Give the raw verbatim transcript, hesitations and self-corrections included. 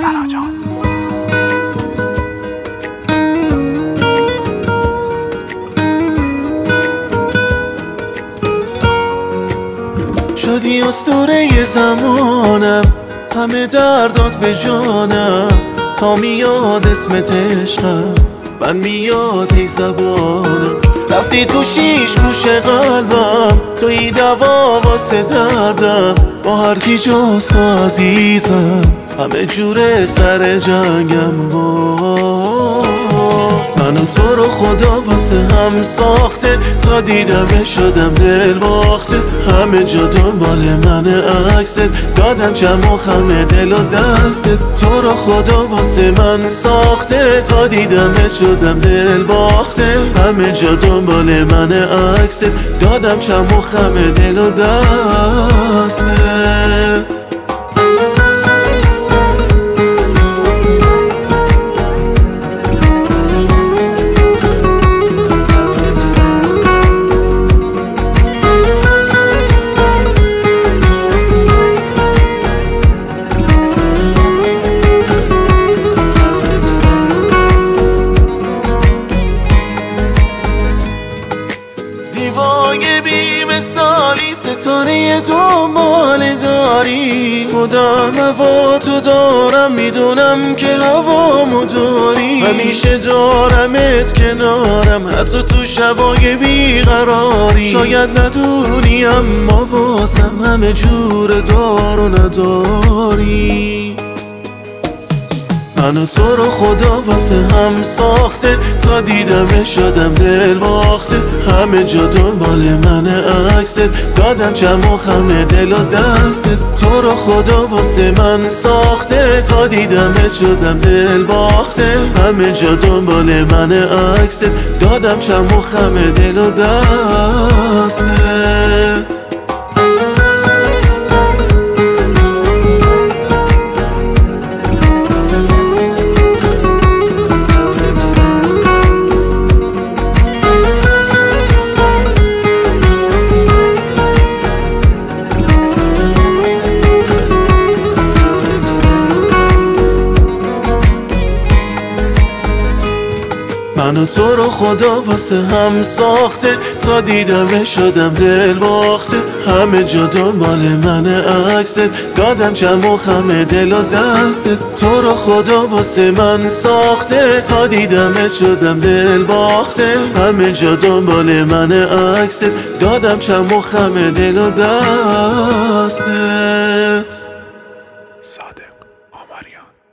سنا جان. شدی اسطوره زمانم، همه دردات به جانم. تا میاد اسمت عشقم، من میاد ای زبانم. رفتی تو شیش گوش قلبم، توی دوا واسه دردم. با هر کی جز تو عزیزم، همه جوره سر جنگم. من و تو رو خدا واسه هم ساخته، تا دیدم شدم دل باخته. همه جا دنبال من عکست، دادم جمع و خم دل و دستت. تو رو خدا واسه من ساخته، تا دیدم شدم دل باخته. همه جا دنبال من عکست، دادم جمع و خم دل و دستت. زیبای بی مثالی، ستاره دنبال داری. خودم هوا تو دارم، میدونم که هوامو داری. همیشه دارمت کنارم، حتی تو شبای بیقراری. شاید ندونی اما واسم همه جور دار و نداری. من و تو رو خدا واسه هم ساخته، تا دیدم شدم دل باخته. همه جا دنبال من عکست، دادم جمع و خم دل و دستت. تو رو خدا واسه من ساخته، تا دیدم شدم دل باخته. همه جا دنبال من عکست، دادم جمع و خم دل و دستت. من و تو رو خدا واسه هم ساخته، تا دیدم شدم دل باخته. همه جا دنبال من عکست، دادم جمع و خم دل و دستت. تو رو خدا واسه من ساخته، تا دیدم شدم دل باخته. همه جا دنبال من عکست، دادم جمع و خم دل و دستت. صادق آمریان.